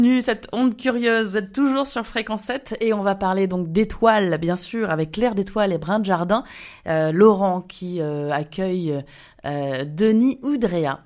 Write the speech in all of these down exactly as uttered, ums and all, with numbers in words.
Bienvenue, cette onde curieuse, vous êtes toujours sur Fréquence sept et on va parler donc d'étoiles, bien sûr, avec Claire d'étoiles et Brin de Jardin, euh, Laurent qui euh, accueille euh, Denis Oudréa.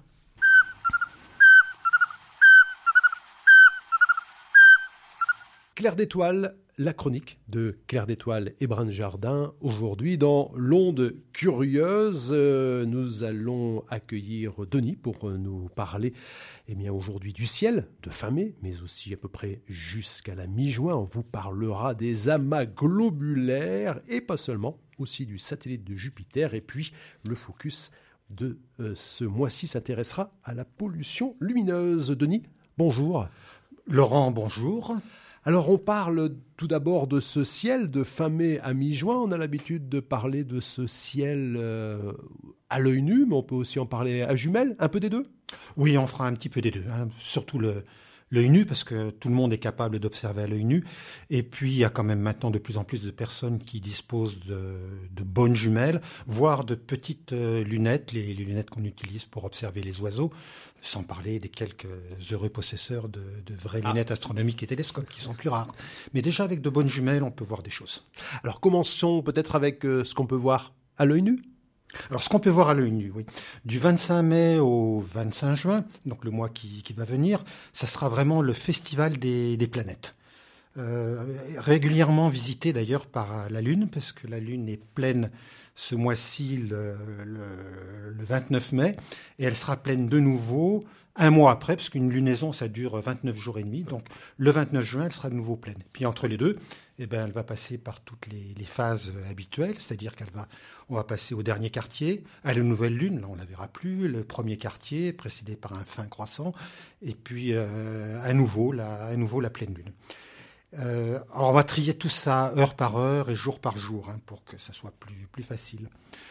Claire d'étoiles, la chronique de Claire d'étoiles et Brin de Jardin. Aujourd'hui, dans l'onde curieuse, euh, nous allons accueillir Denis pour nous parler eh bien, aujourd'hui du ciel de fin mai, mais aussi à peu près jusqu'à la mi-juin. On vous parlera des amas globulaires et pas seulement, aussi du satellite de Jupiter. Et puis, le focus de euh, ce mois-ci s'intéressera à la pollution lumineuse. Denis, bonjour. Laurent, bonjour. Alors on parle tout d'abord de ce ciel de fin mai à mi-juin. On a l'habitude de parler de ce ciel euh, à l'œil nu, mais on peut aussi en parler à jumelles, un peu des deux. Oui, on fera un petit peu des deux, hein. Surtout le, l'œil nu, parce que tout le monde est capable d'observer à l'œil nu. Et puis il y a quand même maintenant de plus en plus de personnes qui disposent de, de bonnes jumelles, voire de petites euh, lunettes, les, les lunettes qu'on utilise pour observer les oiseaux. Sans parler des quelques heureux possesseurs de, de vraies ah. lunettes astronomiques et télescopes qui sont plus rares. Mais déjà, avec de bonnes jumelles, on peut voir des choses. Alors, commençons peut-être avec euh, ce qu'on peut voir à l'œil nu. Alors, ce qu'on peut voir à l'œil nu, oui. Du vingt-cinq mai au vingt-cinq juin, donc le mois qui, qui va venir, ça sera vraiment le festival des, des planètes. Euh, régulièrement visité d'ailleurs par la Lune, parce que la Lune est pleine ce mois-ci, le, le, le vingt-neuf mai, et elle sera pleine de nouveau un mois après, parce qu'une lunaison, ça dure vingt-neuf jours et demi, donc le vingt-neuf juin, elle sera de nouveau pleine. Puis entre les deux, eh ben, elle va passer par toutes les, les phases habituelles, c'est-à-dire qu'elle va, on va passer au dernier quartier, à la nouvelle lune, là on la verra plus, le premier quartier, précédé par un fin croissant, et puis euh, à nouveau, la, à nouveau la pleine lune. Euh, alors on va trier tout ça heure par heure et jour par jour, hein, pour que ça soit plus, plus facile.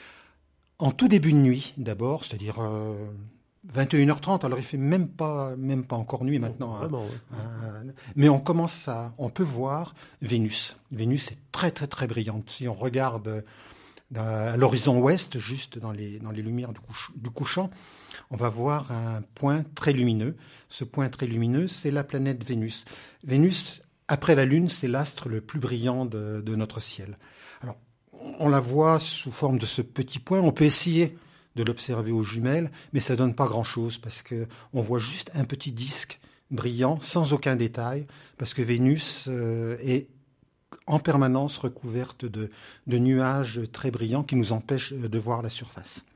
En tout début de nuit, d'abord, c'est-à-dire euh, vingt et une heures trente, alors il fait même pas, même pas encore nuit maintenant. Vraiment, hein, ouais. euh, mais on commence à, on peut voir Vénus. Vénus est très très très brillante. Si on regarde à l'horizon ouest, juste dans les, dans les lumières du, couch, du couchant, on va voir un point très lumineux. Ce point très lumineux, c'est la planète Vénus. Vénus, après la Lune, c'est l'astre le plus brillant de, de notre ciel. Alors, on la voit sous forme de ce petit point. On peut essayer de l'observer aux jumelles, mais ça donne pas grand-chose parce que on voit juste un petit disque brillant, sans aucun détail, parce que Vénus euh, est en permanence recouverte de, de nuages très brillants qui nous empêchent de voir la surface.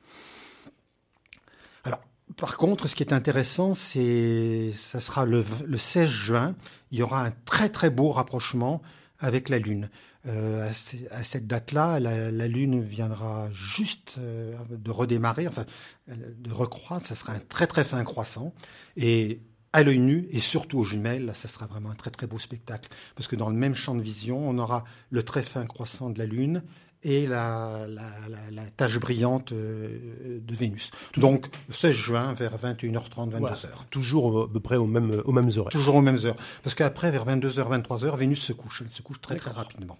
Alors, par contre, ce qui est intéressant, c'est, ça sera le, le seize juin, il y aura un très très beau rapprochement avec la Lune. Euh, à, à cette date-là, la, la Lune viendra juste euh, de redémarrer, enfin de recroître, ça sera un très très fin croissant. Et à l'œil nu, et surtout aux jumelles, là, ça sera vraiment un très très beau spectacle. Parce que dans le même champ de vision, on aura le très fin croissant de la Lune et la, la, la, la tache brillante de Vénus. Donc, seize juin, vers vingt et une heures trente, vingt-deux heures. Voilà, toujours à peu près aux mêmes, aux mêmes heures. Toujours aux mêmes heures. Parce qu'après, vers vingt-deux heures, vingt-trois heures, Vénus se couche. Elle se couche très D'accord. très rapidement.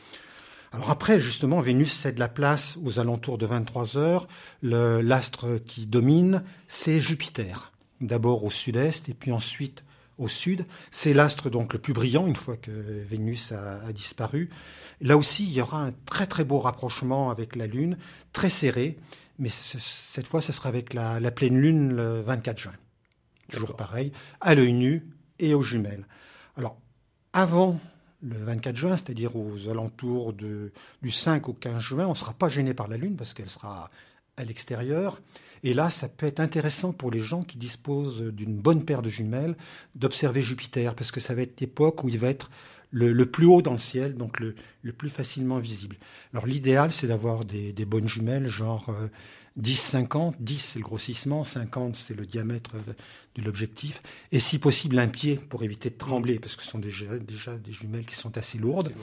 Alors après, justement, Vénus cède la place aux alentours de vingt-trois heures. Le, l'astre qui domine, c'est Jupiter. D'abord au sud-est et puis ensuite au sud. C'est l'astre donc le plus brillant une fois que Vénus a, a disparu. Là aussi, il y aura un très très beau rapprochement avec la Lune, très serré, mais ce, cette fois, ce sera avec la, la pleine Lune le vingt-quatre juin. Toujours D'accord. pareil, à l'œil nu et aux jumelles. Alors, avant le vingt-quatre juin, c'est-à-dire aux alentours de, du cinq au quinze juin, on ne sera pas gêné par la Lune parce qu'elle sera à l'extérieur. Et là, ça peut être intéressant pour les gens qui disposent d'une bonne paire de jumelles d'observer Jupiter, parce que ça va être l'époque où il va être le, le plus haut dans le ciel, donc le, le plus facilement visible. Alors l'idéal, c'est d'avoir des, des bonnes jumelles, genre euh, dix cinquante, dix c'est le grossissement, cinquante c'est le diamètre de l'objectif, et si possible un pied pour éviter de trembler, parce que ce sont déjà, déjà des jumelles qui sont assez lourdes.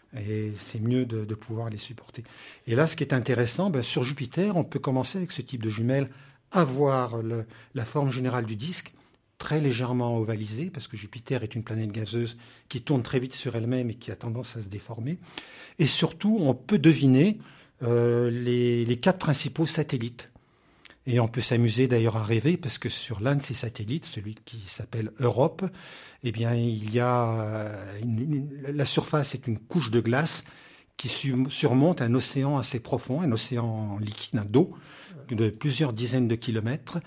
Et c'est mieux de, de pouvoir les supporter. Et là, ce qui est intéressant, ben, sur Jupiter, on peut commencer avec ce type de jumelles à voir le, la forme générale du disque, très légèrement ovalisée, parce que Jupiter est une planète gazeuse qui tourne très vite sur elle-même et qui a tendance à se déformer. Et surtout, on peut deviner euh, les, les quatre principaux satellites. Et on peut s'amuser d'ailleurs à rêver, parce que sur l'un de ces satellites, celui qui s'appelle Europe, eh bien, il y a une, une, la surface est une couche de glace qui surmonte un océan assez profond, un océan liquide, d'eau, de plusieurs dizaines de kilomètres.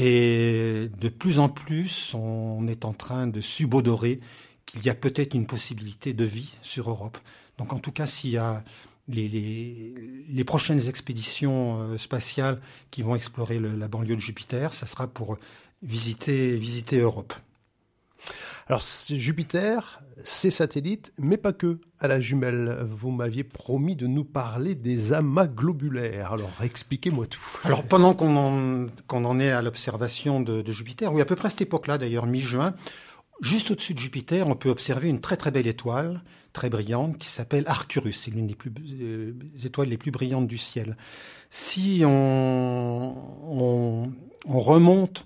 Et de plus en plus, on est en train de subodorer qu'il y a peut-être une possibilité de vie sur Europe. Donc en tout cas, s'il y a les, les, les prochaines expéditions spatiales qui vont explorer le, la banlieue de Jupiter, ça sera pour visiter, visiter Europe. Alors Jupiter, ses satellites, mais pas que. À la jumelle, vous m'aviez promis de nous parler des amas globulaires. Alors expliquez-moi tout. Alors pendant qu'on en, qu'on en est à l'observation de, de Jupiter, oui à peu près à cette époque-là d'ailleurs, mi-juin, juste au-dessus de Jupiter, on peut observer une très très belle étoile, très brillante, qui s'appelle Arcturus. C'est l'une des plus euh, étoiles les plus brillantes du ciel. Si on, on, on remonte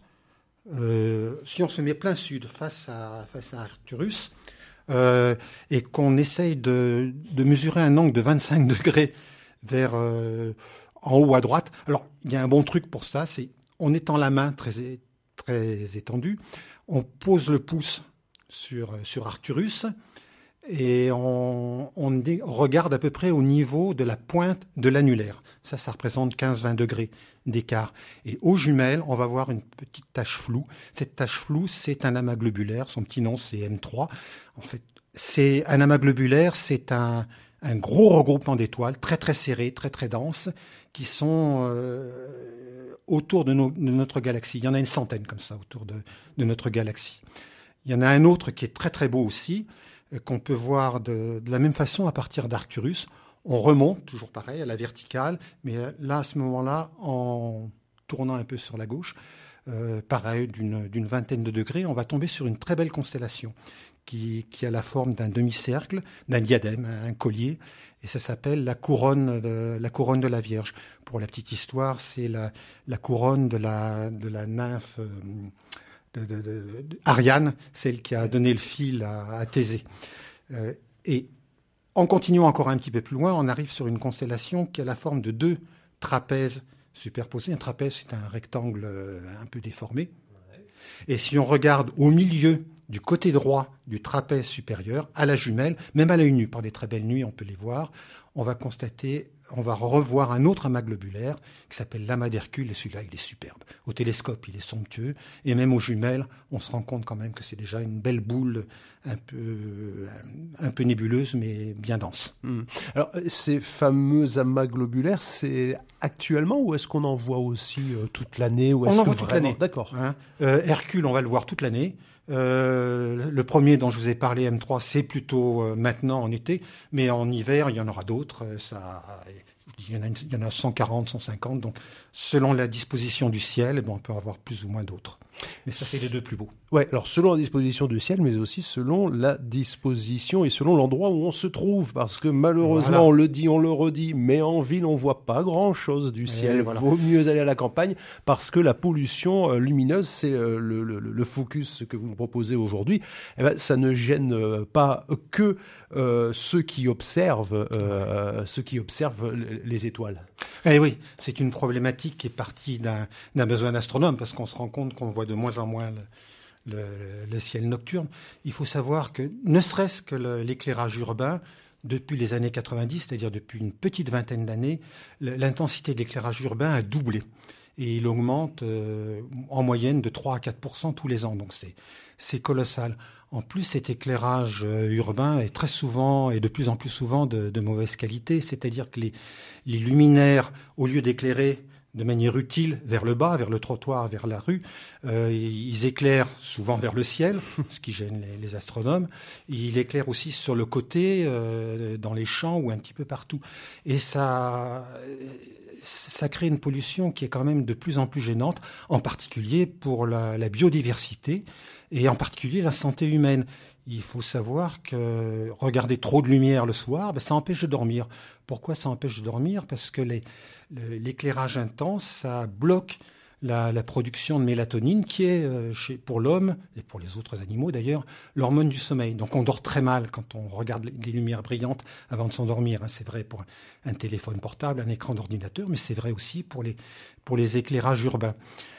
Euh, si on se met plein sud face à, face à Arcturus euh, et qu'on essaye de, de mesurer un angle de vingt-cinq degrés vers euh, en haut à droite, alors il y a un bon truc pour ça, c'est en étant la main très, très étendue, on pose le pouce sur, sur Arcturus et on, on, dé, on regarde à peu près au niveau de la pointe de l'annulaire. Ça, ça représente quinze à vingt degrés d'écart. Et aux jumelles, on va voir une petite tache floue. Cette tache floue, c'est un amas globulaire. Son petit nom, c'est M trois. En fait, c'est un amas globulaire, c'est un, un gros regroupement d'étoiles, très très serré, très très dense, qui sont euh, autour de, nos, de notre galaxie. Il y en a une centaine comme ça autour de, de notre galaxie. Il y en a un autre qui est très très beau aussi, qu'on peut voir de, de la même façon à partir d'Arcturus. On remonte, toujours pareil, à la verticale, mais là, à ce moment-là, en tournant un peu sur la gauche, euh, pareil, d'une, d'une vingtaine de degrés, on va tomber sur une très belle constellation qui, qui a la forme d'un demi-cercle, d'un diadème, un collier, et ça s'appelle la couronne de la, couronne de la Vierge. Pour la petite histoire, c'est la, la couronne de la, de la nymphe... Euh, De, de, de, de Ariane, celle qui a donné le fil à, à Thésée. Euh, et en continuant encore un petit peu plus loin, on arrive sur une constellation qui a la forme de deux trapèzes superposés. Un trapèze, c'est un rectangle un peu déformé. Et si on regarde au milieu, du côté droit du trapèze supérieur, à la jumelle, même à l'œil nu, par des très belles nuits, on peut les voir, on va constater, on va revoir un autre amas globulaire qui s'appelle l'amas d'Hercule, et celui-là, il est superbe. Au télescope, il est somptueux, et même aux jumelles, on se rend compte quand même que c'est déjà une belle boule un peu, un peu nébuleuse, mais bien dense. Mmh. Alors, ces fameux amas globulaires, c'est actuellement, ou est-ce qu'on en voit aussi euh, toute l'année ou est-ce On en que voit toute vraiment... l'année. D'accord. Hein euh, Hercule, on va le voir toute l'année. Euh, le premier dont je vous ai parlé, M trois, c'est plutôt euh, maintenant en été, mais en hiver, il y en aura d'autres. Ça, il y en a, il y en a cent quarante, cent cinquante, donc selon la disposition du ciel, eh bien, on peut avoir plus ou moins d'autres. Mais ça, c'est les deux plus beaux. Ouais, alors selon la disposition du ciel, mais aussi selon la disposition et selon l'endroit où on se trouve, parce que malheureusement, voilà. On le dit, on le redit, mais en ville, on voit pas grand-chose du ciel. Et voilà. Vaut mieux aller à la campagne, parce que la pollution lumineuse, c'est le, le, le focus que vous nous proposez aujourd'hui. Eh ben, ça ne gêne pas que euh, ceux qui observent, euh, ceux qui observent les étoiles. Eh oui, c'est une problématique qui est partie d'un, d'un besoin d'astronome, parce qu'on se rend compte qu'on voit de moins en moins le, le, le ciel nocturne. Il faut savoir que, ne serait-ce que le, l'éclairage urbain, depuis les années quatre-vingt-dix, c'est-à-dire depuis une petite vingtaine d'années, l'intensité de l'éclairage urbain a doublé. Et il augmente euh, en moyenne de trois à quatre pour cent tous les ans. Donc c'est, c'est colossal. En plus, cet éclairage urbain est très souvent et de plus en plus souvent de, de mauvaise qualité. C'est-à-dire que les, les luminaires, au lieu d'éclairer de manière utile vers le bas, vers le trottoir, vers la rue, euh, ils éclairent souvent vers le ciel, ce qui gêne les, les astronomes. Ils éclairent aussi sur le côté, euh, dans les champs ou un petit peu partout. Et ça... ça crée une pollution qui est quand même de plus en plus gênante, en particulier pour la, la biodiversité et en particulier la santé humaine. Il faut savoir que regarder trop de lumière le soir, ben, ça empêche de dormir. Pourquoi ça empêche de dormir ? Parce que les, le, l'éclairage intense, ça bloque la, la production de mélatonine, qui est, euh, chez, pour l'homme, et pour les autres animaux d'ailleurs, l'hormone du sommeil. Donc on dort très mal quand on regarde les, les lumières brillantes avant de s'endormir. Hein. C'est vrai pour un téléphone portable, un écran d'ordinateur, mais c'est vrai aussi pour les, pour les éclairages urbains.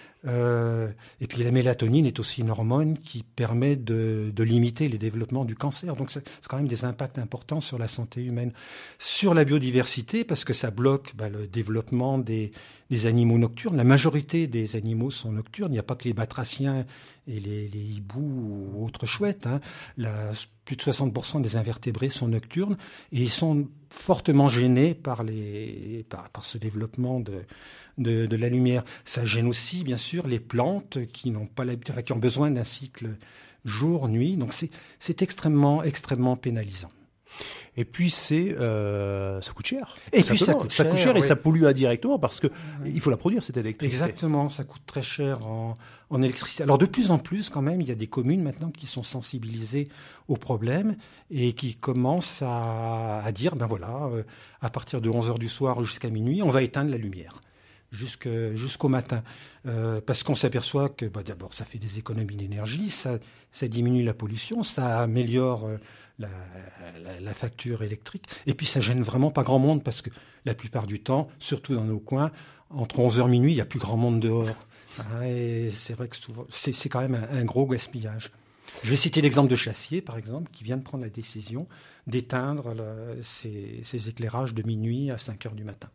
Euh, et puis la mélatonine est aussi une hormone qui permet de, de limiter les développements du cancer. Donc c'est, c'est quand même des impacts importants sur la santé humaine. Sur la biodiversité, parce que ça bloque bah, le développement des, des animaux nocturnes. La majorité des animaux sont nocturnes. Il n'y a pas que les batraciens et les, les hiboux ou autres chouettes. Hein. La, plus de soixante pour cent des invertébrés sont nocturnes et ils sont fortement gênés par, les, par, par ce développement de, de, de la lumière. Ça gêne aussi, bien sûr, les plantes qui n'ont pas l'habitude, enfin, qui ont besoin d'un cycle jour-nuit. Donc c'est, c'est extrêmement, extrêmement pénalisant. Et puis c'est euh, ça coûte cher. Et puis ça coûte ça cher, coûte cher et oui. ça pollue indirectement parce que il faut la produire cette électricité. Exactement, ça coûte très cher en, en électricité. Alors de plus en plus quand même, il y a des communes maintenant qui sont sensibilisées au problème et qui commencent à, à dire ben voilà, euh, à partir de onze heures du soir jusqu'à minuit, on va éteindre la lumière. Jusque, jusqu'au matin. Euh, parce qu'on s'aperçoit que bah, d'abord ça fait des économies d'énergie, ça, ça diminue la pollution, ça améliore euh, la, la, la facture électrique, et puis ça gêne vraiment pas grand monde parce que la plupart du temps, surtout dans nos coins, entre onze heures et minuit, il n'y a plus grand monde dehors. Hein, et c'est vrai que souvent, c'est, c'est quand même un, un gros gaspillage. Je vais citer l'exemple de Chassier, par exemple, qui vient de prendre la décision d'éteindre le, ses, ses éclairages de minuit à cinq heures du matin.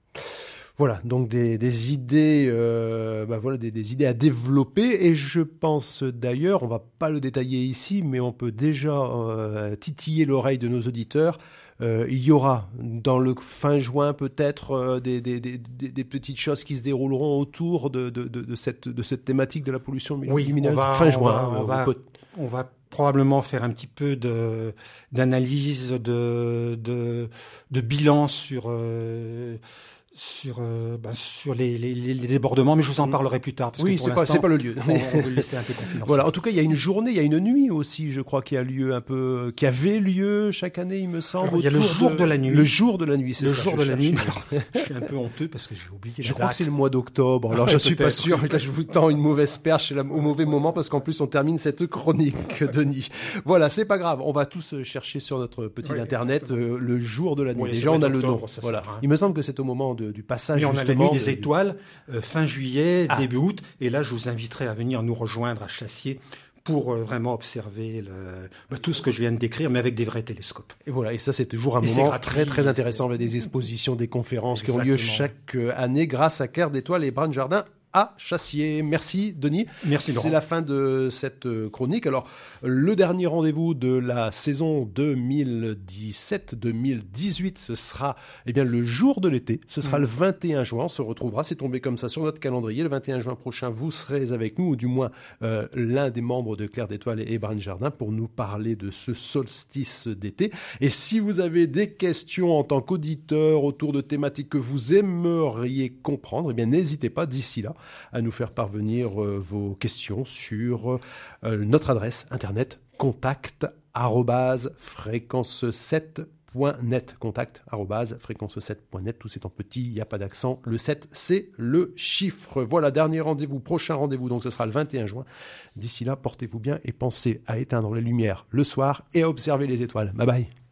Voilà, donc des, des idées, euh, bah voilà, des, des idées à développer. Et je pense d'ailleurs, on va pas le détailler ici, mais on peut déjà euh, titiller l'oreille de nos auditeurs. Euh, il y aura dans le fin juin peut-être euh, des, des, des, des petites choses qui se dérouleront autour de, de, de, de, cette, de cette thématique de la pollution lumineuse. Oui, on va, fin on juin. Va, on, on, va, peut... on va probablement faire un petit peu de, d'analyse, de, de, de bilan sur... Euh, sur euh, ben, sur les, les, les débordements, mais je vous en parlerai plus tard. Parce oui, que pour c'est pas, c'est pas le lieu. on, on veut le laisser un peu confidentiel. Voilà. En tout cas, il y a une journée, il y a une nuit aussi, je crois, qui a lieu un peu, qui avait lieu chaque année, il me semble. Alors, il y a le jour de, de la nuit. Le jour de la nuit, c'est le ça. Le jour de cherche. la nuit. Alors, je suis un peu honteux parce que j'ai oublié. Je la crois date. que c'est le mois d'octobre. Alors, ouais, je suis peut-être. pas sûr. Là, je vous tends une mauvaise perche là, au mauvais moment parce qu'en plus, on termine cette chronique, Denis. Voilà, c'est pas grave. On va tous chercher sur notre petit oui, internet euh, le jour de la nuit. Oui, déjà, on a le nom. Voilà. Sera, hein. Il me semble que c'est au moment de, du passage. Mais on a la nuit des de, étoiles, euh, fin juillet, ah. début août. Et là, je vous inviterai à venir nous rejoindre à Chassier pour euh, vraiment observer le, bah, tout ce que je viens de décrire, mais avec des vrais télescopes. Et voilà, et ça c'est toujours un et moment gratuit, très très intéressant avec des expositions, des conférences Exactement. qui ont lieu chaque année grâce à Claire d'Étoile et Brun Jardin à Chassier. Merci Denis. Merci Laurent. C'est la fin de cette chronique. Alors, le dernier rendez-vous de la saison deux mille dix-sept deux mille dix-huit, ce sera eh bien, le jour de l'été. Ce sera mmh. le vingt et un juin. On se retrouvera, c'est tombé comme ça sur notre calendrier. Le vingt et un juin prochain, vous serez avec nous, ou du moins euh, l'un des membres de Claire d'Étoile et Brun Jardin, pour nous parler de ce solstice d'été. Et si vous avez des questions en tant qu'auditeur autour de thématiques que vous aimeriez comprendre, eh bien, n'hésitez pas d'ici là à nous faire parvenir euh, vos questions sur euh, notre adresse internet contact arobase fréquence sept point net. Contact arobase fréquence sept point net. Tout c'est en petit, il n'y a pas d'accent. Le sept, c'est le chiffre. Voilà, dernier rendez-vous, prochain rendez-vous, donc ce sera le vingt et un juin. D'ici là, portez-vous bien et pensez à éteindre les lumières le soir et à observer les étoiles. Bye bye.